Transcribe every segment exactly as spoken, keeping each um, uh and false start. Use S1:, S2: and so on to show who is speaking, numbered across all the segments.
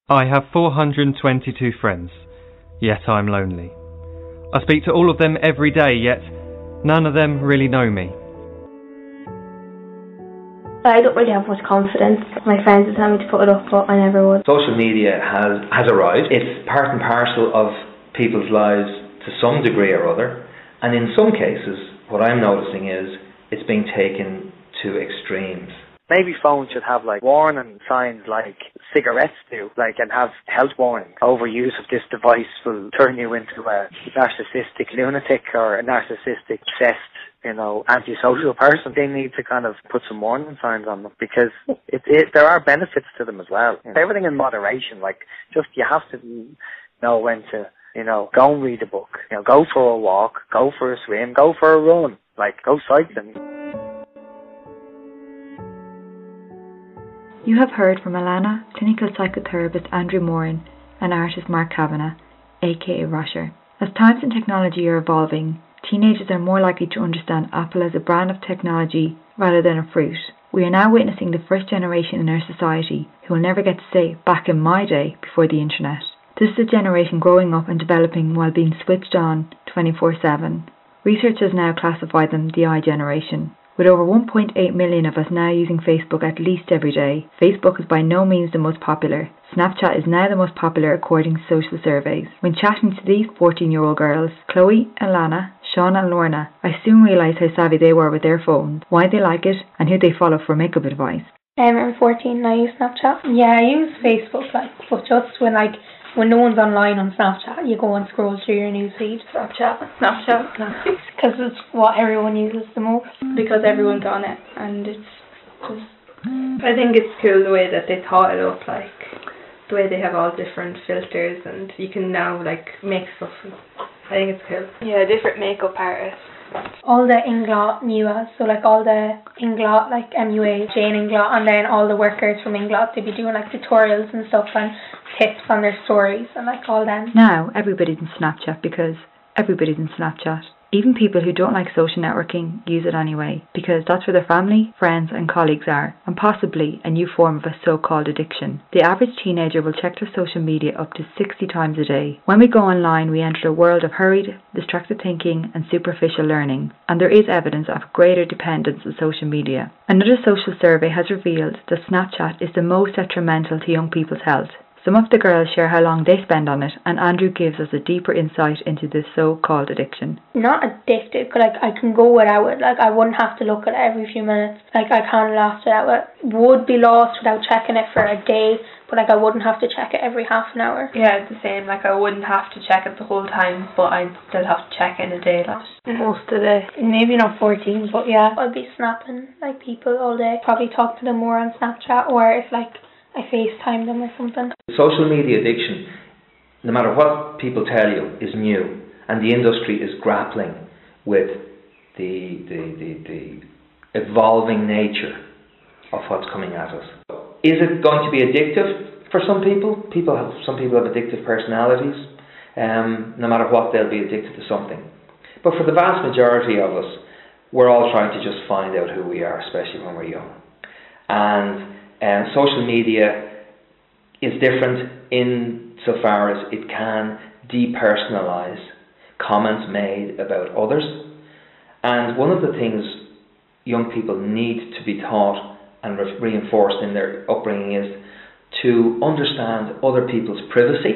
S1: I have four hundred twenty-two friends, yet I'm lonely. I speak to all of them every day, yet none of them really know me.
S2: I don't really have much confidence. My friends would tell me to put it up, but I never would.
S3: Social media has, has arrived. It's part and parcel of people's lives to some degree or other. And in some cases, what I'm noticing is it's being taken to extremes.
S4: Maybe phones should have like warning signs like cigarettes do, like, and have health warnings. Overuse of this device will turn you into a narcissistic lunatic or a narcissistic obsessed, you know, antisocial person. They need to kind of put some warning signs on them because it, it, there are benefits to them as well. You know, everything in moderation, like just you have to know when to, you know, go and read a book, you know, go for a walk, go for a swim, go for a run, like go cycling.
S5: You have heard from Alana, clinical psychotherapist Andrew Moran, and artist Mark Kavanagh, aka Rosher. As times and technology are evolving, teenagers are more likely to understand Apple as a brand of technology rather than a fruit. We are now witnessing the first generation in our society who will never get to say, back in my day, before the internet. This is a generation growing up and developing while being switched on twenty-four seven. Researchers now classify them the I generation. With over one point eight million of us now using Facebook at least every day, Facebook is by no means the most popular. Snapchat is now the most popular according to social surveys. When chatting to these fourteen-year-old girls, Chloe, Alana, Sean and Lorna, I soon realised how savvy they were with their phones, why they like it, and who they follow for makeup advice.
S2: Um, I'm fourteen and I use Snapchat. Yeah, I use Facebook, like, but just when, like, when no one's online on Snapchat, you go and scroll through your newsfeed. Snapchat. Snapchat. Because it's what everyone uses the most.
S6: Because everyone's on it, and it's just... I think it's cool the way that they thought it up, like, the way they have all different filters, and you can now, like, make stuff. I think it's cool.
S7: Yeah, different makeup artists.
S2: All the Inglot M U As, so like all the Inglot, like M U A, Jane Inglot, and then all the workers from Inglot, they'd be doing like tutorials and stuff and tips on their stories and like all them.
S5: Now everybody's in Snapchat because everybody's in Snapchat. Even people who don't like social networking use it anyway, because that's where their family, friends and colleagues are, and possibly a new form of a so-called addiction. The average teenager will check their social media up to sixty times a day. When we go online, we enter a world of hurried, distracted thinking and superficial learning, and there is evidence of greater dependence on social media. Another social survey has revealed that Snapchat is the most detrimental to young people's health. Some of the girls share how long they spend on it, and Andrew gives us a deeper insight into this so-called addiction.
S2: Not addicted, but like I can go without it. Like I wouldn't have to look at it every few minutes. Like I can't last without it. Would be lost without checking it for a day, but like I wouldn't have to check it every half an hour.
S6: Yeah, it's the same. Like I wouldn't have to check it the whole time, but I'd still have to check it in a day. Like
S7: most of the day.
S2: Maybe not fourteen, but yeah, I'd be snapping like people all day. Probably talk to them more on Snapchat, or if like I FaceTime them or something.
S3: Social media addiction, no matter what people tell you, is new, and the industry is grappling with the the, the, the evolving nature of what's coming at us. Is it going to be addictive for some people? People have some people have addictive personalities. Um, no matter what, they'll be addicted to something. But for the vast majority of us, we're all trying to just find out who we are, especially when we're young. And Um, social media is different insofar as it can depersonalise comments made about others. And one of the things young people need to be taught and re- reinforced in their upbringing is to understand other people's privacy,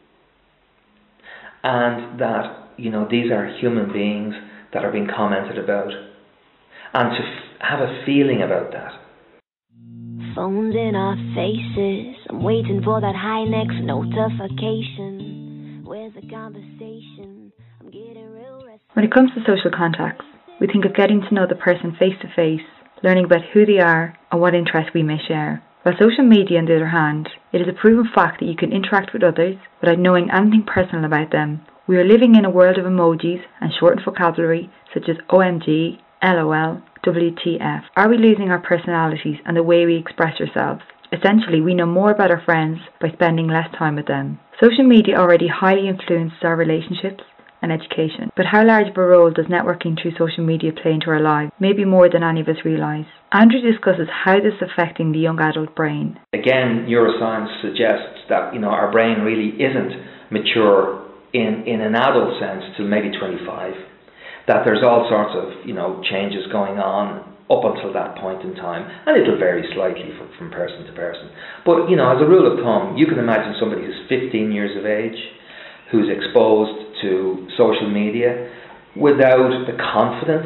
S3: and that, you know, these are human beings that are being commented about, and to f- have a feeling about that.
S8: Phones in our faces, I'm waiting for that high next notification. Where's the conversation? I'm getting real restless.
S5: When it comes to social contacts, we think of getting to know the person face to face, learning about who they are and what interests we may share. While social media, on the other hand, it is a proven fact that you can interact with others without knowing anything personal about them. We are living in a world of emojis and shortened vocabulary such as O M G, LOL, W T F. Are we losing our personalities and the way we express ourselves? Essentially, we know more about our friends by spending less time with them. Social media already highly influences our relationships, and education. But how large of a role does networking through social media play into our lives? Maybe more than any of us realise. Andrew discusses how this is affecting the young adult brain.
S3: Again, neuroscience suggests that, you know, our brain really isn't mature in, in an adult sense till maybe twenty-five. That there's all sorts of, you know, changes going on up until that point in time, and it'll vary slightly from, from person to person. But, you know, as a rule of thumb, you can imagine somebody who's fifteen years of age, who's exposed to social media without the confidence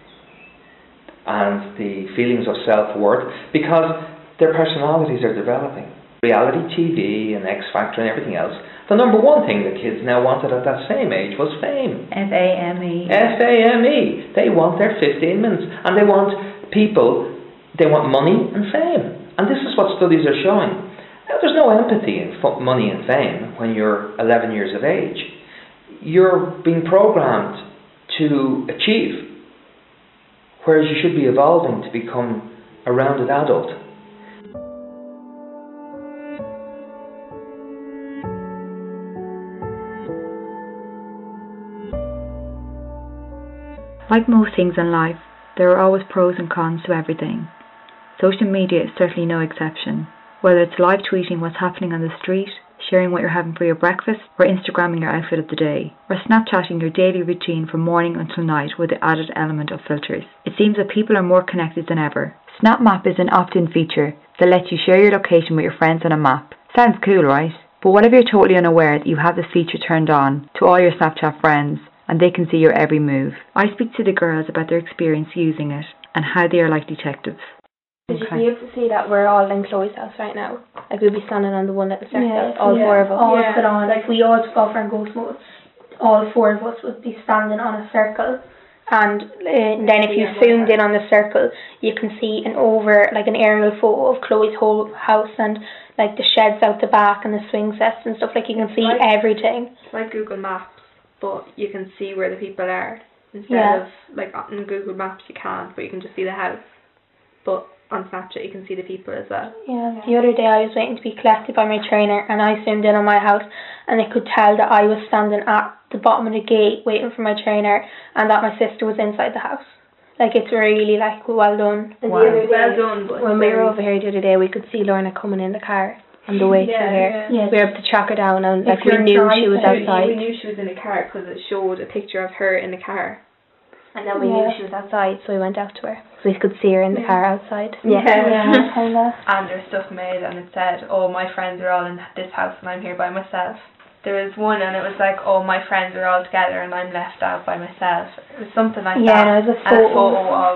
S3: and the feelings of self-worth, because their personalities are developing. Reality T V and X Factor and everything else, the number one thing that kids now wanted at that same age was fame.
S5: F A M E.
S3: F A M E. They want their fifteen minutes, and they want people, they want money and fame. And this is what studies are showing. Now, there's no empathy in money and fame when you're eleven years of age. You're being programmed to achieve, whereas you should be evolving to become a rounded adult.
S5: Like most things in life, there are always pros and cons to everything. Social media is certainly no exception. Whether it's live tweeting what's happening on the street, sharing what you're having for your breakfast, or Instagramming your outfit of the day, or Snapchatting your daily routine from morning until night with the added element of filters. It seems that people are more connected than ever. SnapMap is an opt-in feature that lets you share your location with your friends on a map. Sounds cool, right? But what if you're totally unaware that you have this feature turned on to all your Snapchat friends, and they can see your every move? I speak to the girls about their experience using it and how they are like detectives.
S7: Did you be able to see that we're all in Chloe's house right now? Like we'll be standing on the one little circle,
S2: yeah,
S7: all
S2: yeah,
S7: four of us.
S2: All
S7: yeah.
S2: put on, like we all took off our ghost mode. All four of us would be standing on a circle, and uh, then if you zoomed in on the circle, you can see an over, like an aerial photo of Chloe's whole house and like the sheds out the back and the swing sets and stuff. Like you can see
S6: like,
S2: everything.
S6: It's like Google Maps, but you can see where the people are instead
S2: yeah.
S6: of like on Google Maps you can't, but you can just see the house. But on Snapchat you can see the people as well.
S2: Yeah, the other day I was waiting to be collected by my trainer, and I zoomed in on my house, and they could tell that I was standing at the bottom of the gate waiting for my trainer, and that my sister was inside the house. Like, it's really like well done.
S7: And
S6: wow.
S7: the other day,
S6: well done. But
S7: when we were over here the other day, we could see Lorna coming in the car on the way
S6: yeah,
S7: to here.
S6: Yeah.
S2: Yeah.
S7: We were able to track her down, and like
S2: If
S7: we
S2: you're
S7: knew
S2: trying
S7: she was
S2: to-
S7: outside.
S6: We knew she was in the car because it showed a picture of her in the car.
S7: And then we
S2: Yeah.
S7: knew she was outside, so we went out to her. So we could see her in the
S6: Yeah.
S7: car outside.
S2: Yeah, yeah, kinda.
S6: And there was stuff made and it said, oh, my friends are all in this house and I'm here by myself. There was one and it was like, oh, my friends are all together and I'm left out by myself. It was something like
S2: Yeah,
S6: that.
S2: and it was a
S6: And a
S2: photo.
S6: photo of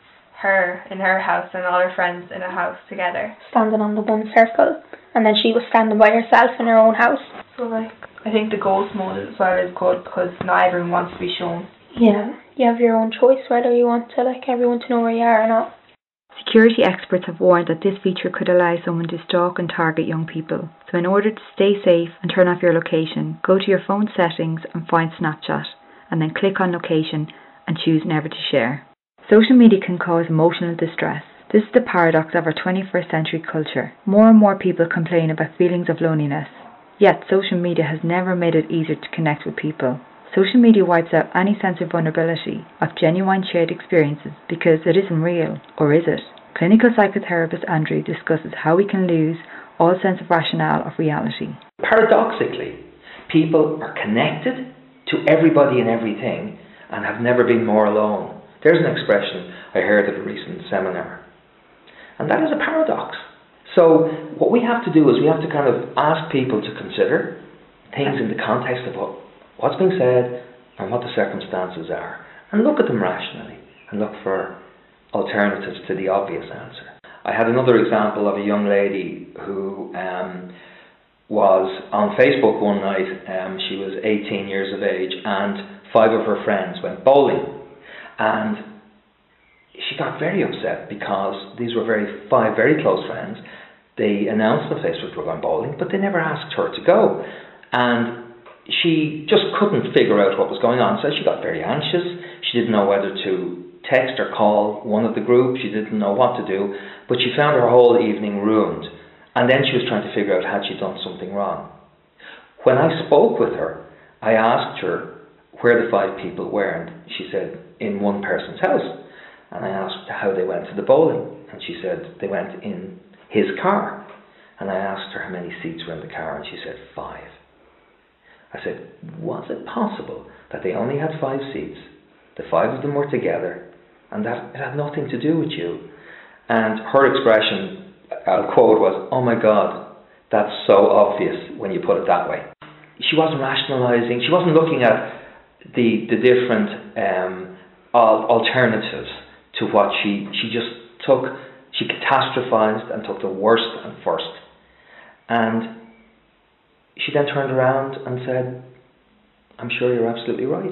S6: her in her house and all her friends in a house together.
S2: Standing on the one circle, and then she was standing by herself in her own house.
S6: So like, I think the ghost mode as well is good because not everyone wants to be shown.
S2: Yeah, you have your own choice whether you want to like everyone to know where you are or not.
S5: Security experts have warned that this feature could allow someone to stalk and target young people. So in order to stay safe and turn off your location, go to your phone settings and find Snapchat, and then click on location and choose never to share. Social media can cause emotional distress. This is the paradox of our twenty-first century culture. More and more people complain about feelings of loneliness. Yet social media has never made it easier to connect with people. Social media wipes out any sense of vulnerability, of genuine shared experiences, because it isn't real, or is it? Clinical psychotherapist Andrew discusses how we can lose all sense of rationale of reality.
S3: Paradoxically, people are connected to everybody and everything and have never been more alone. There's an expression I heard at a recent seminar. And that is a paradox. So what we have to do is we have to kind of ask people to consider things in the context of what what's being said and what the circumstances are, and look at them rationally and look for alternatives to the obvious answer. I had another example of a young lady who um, was on Facebook one night. Um, she was eighteen years of age and five of her friends went bowling, and she got very upset because these were very five very close friends. They announced on Facebook they were going bowling, but they never asked her to go, and she just couldn't figure out what was going on, so she got very anxious. She didn't know whether to text or call one of the group. She didn't know what to do, but she found her whole evening ruined. And then she was trying to figure out had she done something wrong. When I spoke with her, I asked her where the five people were, and she said, in one person's house. And I asked how they went to the bowling, and she said they went in his car. And I asked her how many seats were in the car, and she said five. I said, was it possible that they only had five seats, the five of them were together, and that it had nothing to do with you? And her expression, I'll quote, was, oh my God, that's so obvious when you put it that way. She wasn't rationalising, she wasn't looking at the the different um, alternatives to what she, she just took, she catastrophised and took the worst and first. And she then turned around and said, I'm sure you're absolutely right.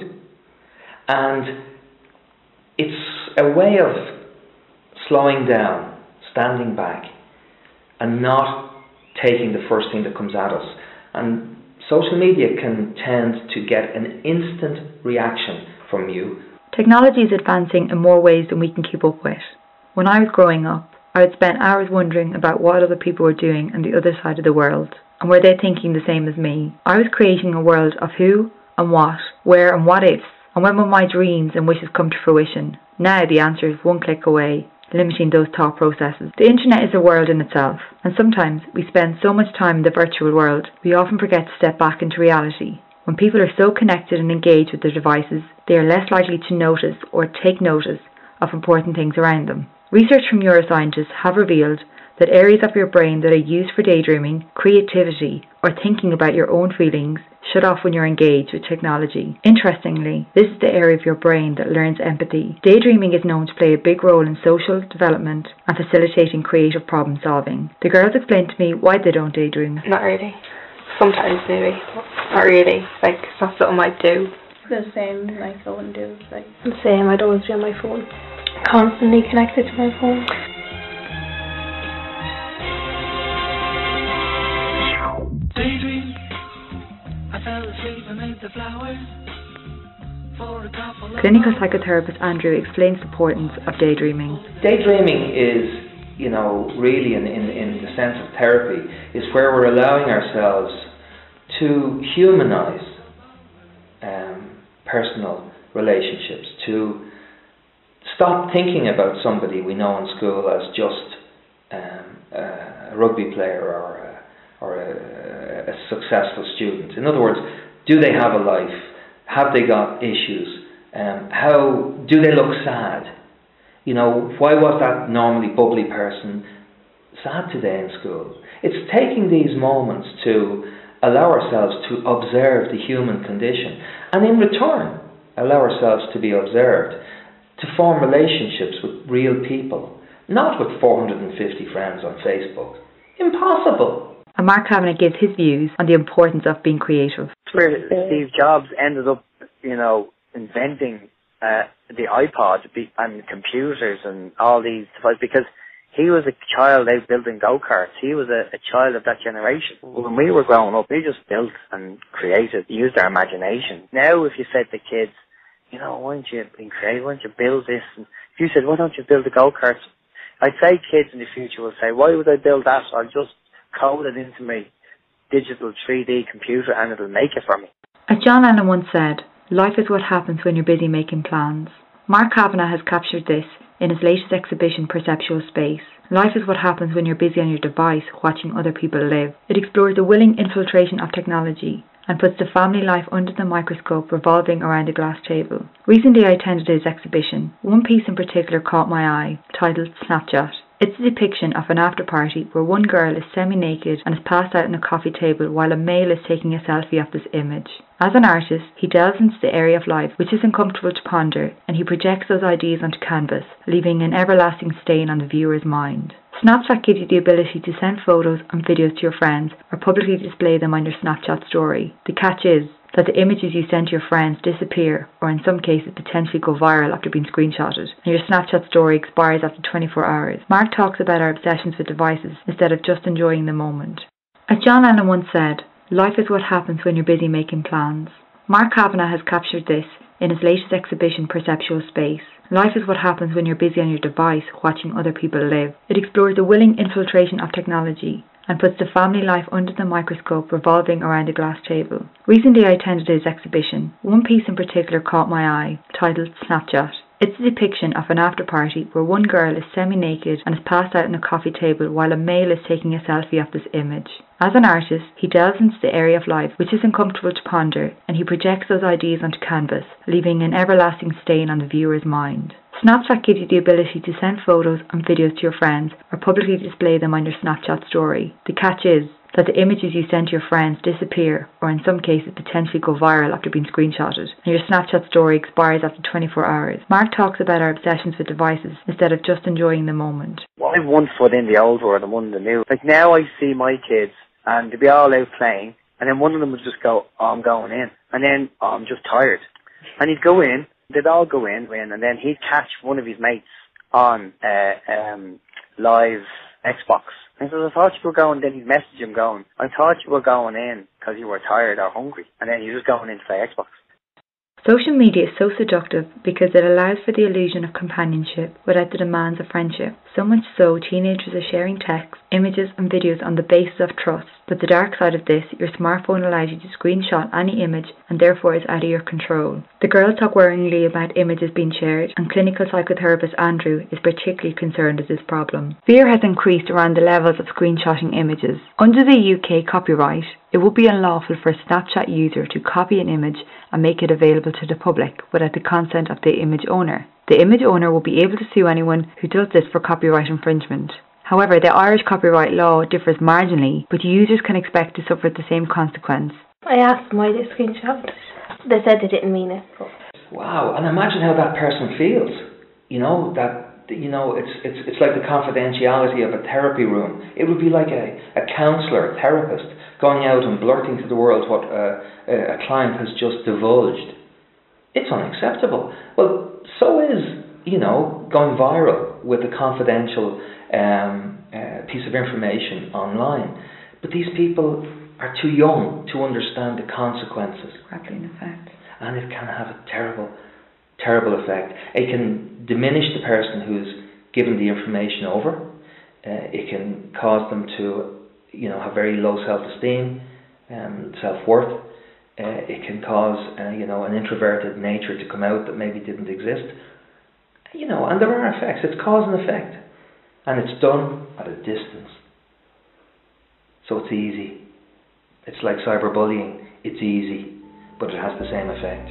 S3: And it's a way of slowing down, standing back, and not taking the first thing that comes at us. And social media can tend to get an instant reaction from you.
S5: Technology is advancing in more ways than we can keep up with. When I was growing up, I would spend hours wondering about what other people were doing on the other side of the world, and were they thinking the same as me. I was creating a world of who and what, where and what ifs, and when will my dreams and wishes come to fruition. Now the answer is one click away, limiting those thought processes. The internet is a world in itself, and sometimes we spend so much time in the virtual world, we often forget to step back into reality. When people are so connected and engaged with their devices, they are less likely to notice or take notice of important things around them. Research from neuroscientists have revealed that areas of your brain that are used for daydreaming, creativity, or thinking about your own feelings shut off when you're engaged with technology. Interestingly, this is the area of your brain that learns empathy. Daydreaming is known to play a big role in social development and facilitating creative problem solving. The girls explained to me why they don't daydream.
S6: Not really. Sometimes maybe. Not really. Like, it's not something I do.
S2: The same, like I wouldn't do. Like
S7: the same, I'd always be on my phone.
S2: Constantly connected to my phone.
S9: Daydream. I fell asleep amid the flowers for a couple of
S5: Clinical psychotherapist Andrew explains the importance of daydreaming.
S3: Daydreaming is, you know, really in, in, in the sense of therapy, is where we're allowing ourselves to humanise um, personal relationships, to stop thinking about somebody we know in school as just um, a rugby player or a, or a, a successful student. In other words, do they have a life? Have they got issues? Um, how do they look sad? You know, why was that normally bubbly person sad today in school? It's taking these moments to allow ourselves to observe the human condition, and in return allow ourselves to be observed, to form relationships with real people, not with four hundred fifty friends on Facebook. Impossible.
S5: And Mark Kavanagh gives his views on the importance of being creative.
S4: Where Steve Jobs ended up, you know, inventing uh, the iPod and computers and all these devices, because he was a child out building go-karts. He was a, a child of that generation. When we were growing up, we just built and created, used our imagination. Now, if you said to kids, you know, why don't you be creative, why don't you build this? And if you said, why don't you build the go-karts? I'd say kids in the future will say, why would I build that? I'll just code it into my digital three D computer and it'll make it for me.
S5: As John Lennon once said, life is what happens when you're busy making plans. Mark Kavanagh has captured this in his latest exhibition, Perceptual Space. Life is what happens when you're busy on your device watching other people live. It explores the willing infiltration of technology and puts the family life under the microscope revolving around a glass table. Recently I attended his exhibition. One piece in particular caught my eye, titled Snapchat. It's a depiction of an after party where one girl is semi-naked and is passed out on a coffee table while a male is taking a selfie of this image. As an artist, he delves into the area of life which is uncomfortable to ponder, and he projects those ideas onto canvas, leaving an everlasting stain on the viewer's mind. Snapchat gives you the ability to send photos and videos to your friends or publicly display them on your Snapchat story. The catch is that the images you send to your friends disappear, or in some cases potentially go viral after being screenshotted, and your Snapchat story expires after twenty-four hours. Mark talks about our obsessions with devices instead of just enjoying the moment. As John Lennon once said, life is what happens when you're busy making plans. Mark Kavanagh has captured this in his latest exhibition, Perceptual Space. Life is what happens when you're busy on your device watching other people live. It explores the willing infiltration of technology and puts the family life under the microscope revolving around a glass table. Recently I attended his exhibition. One piece in particular caught my eye, titled Snapchat. It's a depiction of an after-party where one girl is semi-naked and is passed out on a coffee table while a male is taking a selfie of this image. As an artist, he delves into the area of life which is uncomfortable to ponder, and he projects those ideas onto canvas, leaving an everlasting stain on the viewer's mind. Snapchat gives you the ability to send photos and videos to your friends or publicly display them on your Snapchat story. The catch is that the images you send to your friends disappear, or in some cases potentially go viral after being screenshotted, and your Snapchat story expires after twenty-four hours. Mark talks about our obsessions with devices instead of just enjoying the moment.
S4: Well, I have one foot in the old world and one in the new. Like now I see my kids and they'll be all out playing, and then one of them would just go, oh, I'm going in, and then oh, I'm just tired. And he'd go in, they'd all go in, and then he'd catch one of his mates on uh, um, live Xbox. And so I thought you were going, then he'd message him going, I thought you were going in because you were tired or hungry. And then he was going in to play Xbox.
S5: Social media is so seductive because it allows for the illusion of companionship without the demands of friendship. So much so, teenagers are sharing texts, images and videos on the basis of trust. But the dark side of this, your smartphone allows you to screenshot any image and therefore is out of your control. The girls talk worryingly about images being shared, and clinical psychotherapist Andrew is particularly concerned with this problem. Fear has increased around the levels of screenshotting images. Under the U K copyright, it would be unlawful for a Snapchat user to copy an image and make it available to the public without the consent of the image owner. The image owner will be able to sue anyone who does this for copyright infringement. However, the Irish copyright law differs marginally, but users can expect to suffer the same consequence.
S7: I asked them why they screenshot. They said they didn't mean it. But...
S3: Wow, and imagine how that person feels. You know, that, you know, it's it's it's like the confidentiality of a therapy room. It would be like a, a counsellor, a therapist, going out and blurting to the world what uh, a client has just divulged. It's unacceptable. Well, so is, you know, going viral with a confidential um, uh, piece of information online. But these people are too young to understand the consequences.
S5: Grappling effect.
S3: And it can have a terrible, terrible effect. It can diminish the person who's given the information over. Uh, it can cause them to, you know, have very low self-esteem, um, self-worth. Uh, it can cause, uh, you know, an introverted nature to come out that maybe didn't exist. You know, and there are effects. It's cause and effect. And it's done at a distance. So it's easy. It's like cyberbullying. It's easy, but it has the same effect.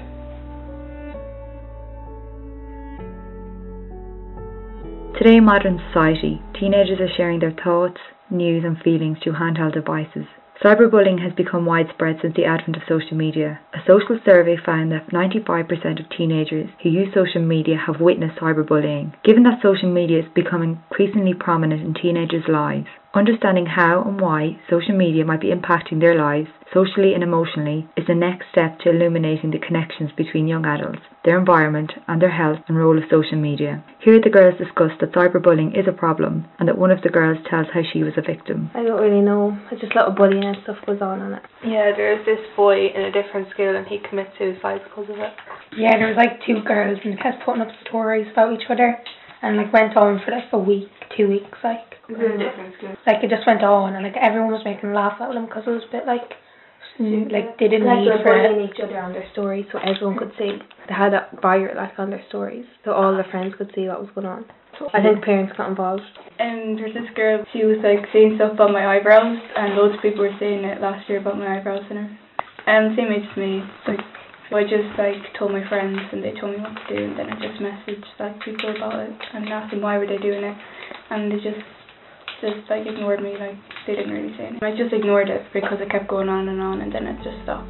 S5: Today in modern society, teenagers are sharing their thoughts, news and feelings through handheld devices. Cyberbullying has become widespread since the advent of social media. A social survey found that ninety-five percent of teenagers who use social media have witnessed cyberbullying. Given that social media is becoming increasingly prominent in teenagers' lives, understanding how and why social media might be impacting their lives, socially and emotionally, is the next step to illuminating the connections between young adults, their environment and their health and role of social media. Here the girls discuss that cyberbullying is a problem and that one of the girls tells how she was a victim.
S7: I don't really know. It's just a lot of bullying and stuff goes on on it.
S6: Yeah, there's this boy in a different school and he commits suicide because of it.
S2: Yeah, there was like two girls and they kept putting up stories about each other and like went on for like a week, two weeks like.
S6: It was in a different school.
S2: Like it just went on and like everyone was making a laugh at them because it was a bit like, mm, like they didn't
S7: like
S2: need
S7: they were
S2: for
S7: bullying
S2: it.
S7: each other on their stories so everyone could see. They had that viral like on their stories so all their friends could see what was going on. I think parents got involved.
S6: And there's this girl, she was like saying stuff about my eyebrows and loads of people were saying it last year about my eyebrows in her. And same age as me, like so I just like told my friends and they told me what to do and then I just messaged like people about it and asked them why were they doing it and they just just like ignored me, like they didn't really say anything. I just ignored it because it kept going on and on and then it just stopped.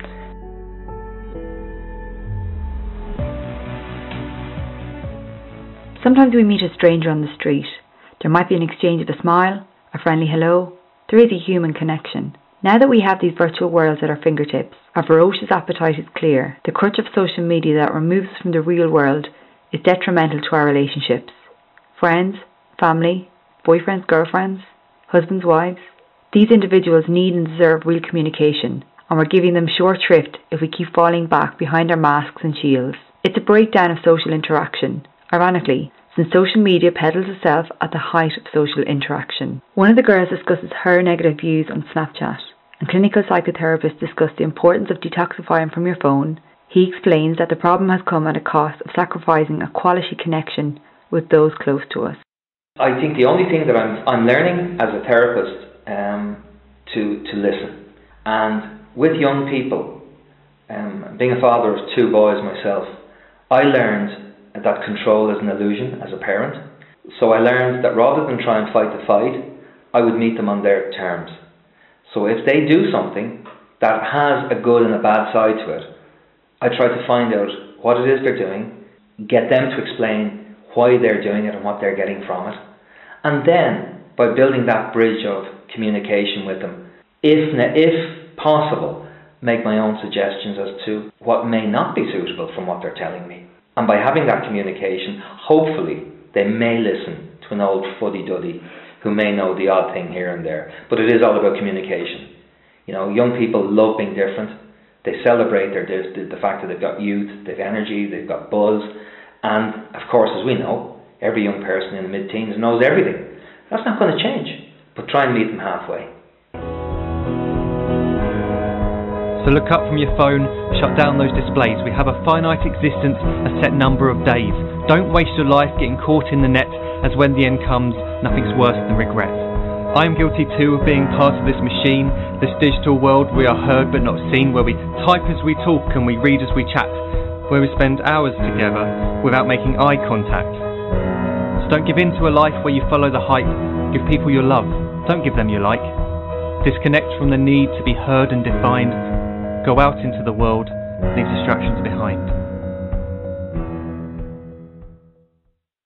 S5: Sometimes we meet a stranger on the street. There might be an exchange of a smile, a friendly hello. There is a human connection. Now that we have these virtual worlds at our fingertips, our voracious appetite is clear. The crutch of social media that removes us from the real world is detrimental to our relationships. Friends, family, boyfriends, girlfriends, husbands, wives. These individuals need and deserve real communication, and we're giving them short shrift if we keep falling back behind our masks and shields. It's a breakdown of social interaction. Ironically, since social media peddles itself at the height of social interaction. One of the girls discusses her negative views on Snapchat, and clinical psychotherapists discuss the importance of detoxifying from your phone. He explains that the problem has come at a cost of sacrificing a quality connection with those close to us.
S3: I think the only thing that I'm I'm learning as a therapist um, to to listen, and with young people, um, being a father of two boys myself, I learned that control is an illusion as a parent. So I learned that rather than try and fight the fight, I would meet them on their terms. So if they do something that has a good and a bad side to it, I try to find out what it is they're doing, get them to explain why they're doing it and what they're getting from it. And then, by building that bridge of communication with them, if, if possible, make my own suggestions as to what may not be suitable from what they're telling me. And by having that communication, hopefully they may listen to an old fuddy-duddy who may know the odd thing here and there. But it is all about communication. You know, young people love being different. They celebrate their the, the fact that they've got youth, they've energy, they've got buzz. And of course, as we know, every young person in the mid-teens knows everything. That's not going to change. But try and meet them halfway.
S1: So look up from your phone, shut down those displays. We have a finite existence, a set number of days. Don't waste your life getting caught in the net, as when the end comes, nothing's worse than regret. I am guilty too of being part of this machine, this digital world we are heard but not seen, where we type as we talk and we read as we chat, where we spend hours together without making eye contact. So don't give in to a life where you follow the hype. Give people your love, don't give them your like. Disconnect from the need to be heard and defined. Go out into the world, leave distractions behind.